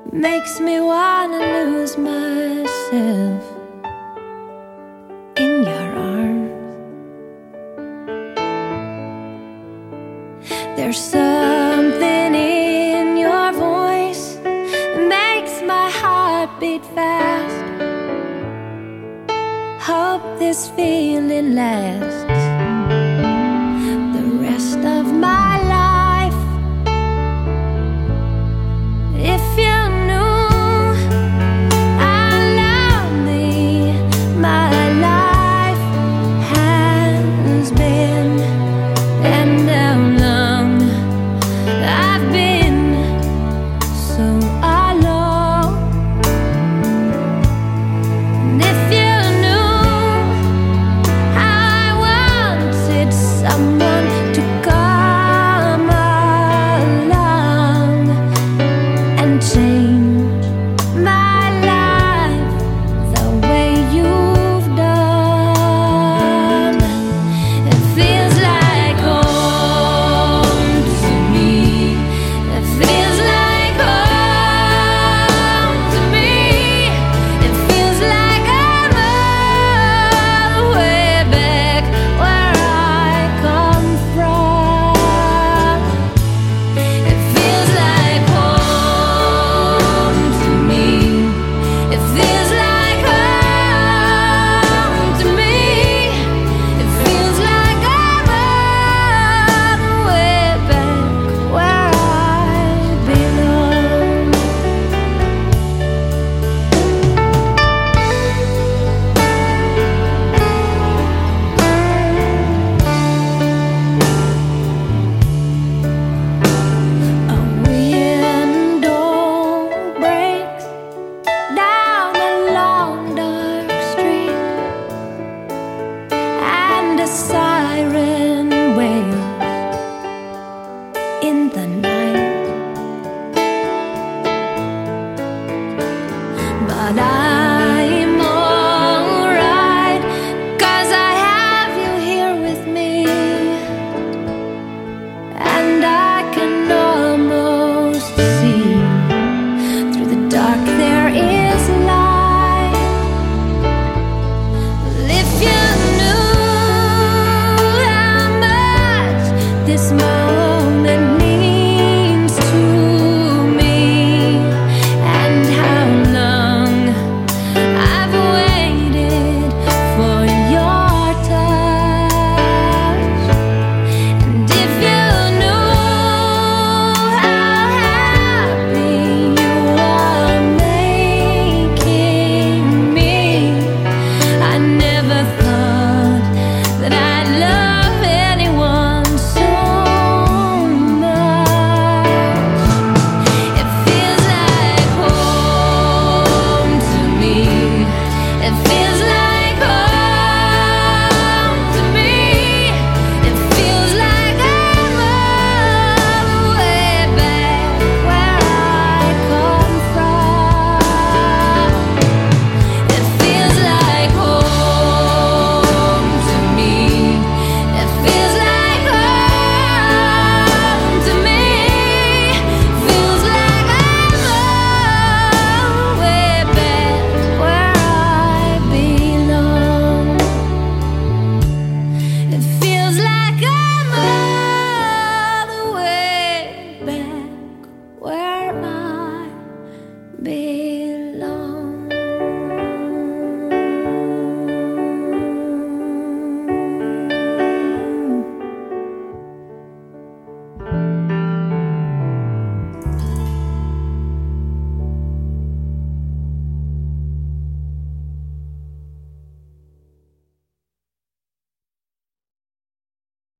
makes me wanna lose myself in your arms. There's something in your voice that makes my heart beat fast. Hope this feeling lasts the rest of my life. If you knew how lonely my life has been, and how long I've been so alone. And if you knew how I wanted someone to come along and change my life the way you've done. It feels like home to me. It feels like home to me. It feels like I'm all the way back where I come from. It feels like home to me. It feels like home to me. It feels like I'm all the way back where I belong. A window breaks down a long dark street, and a siren wails in the night.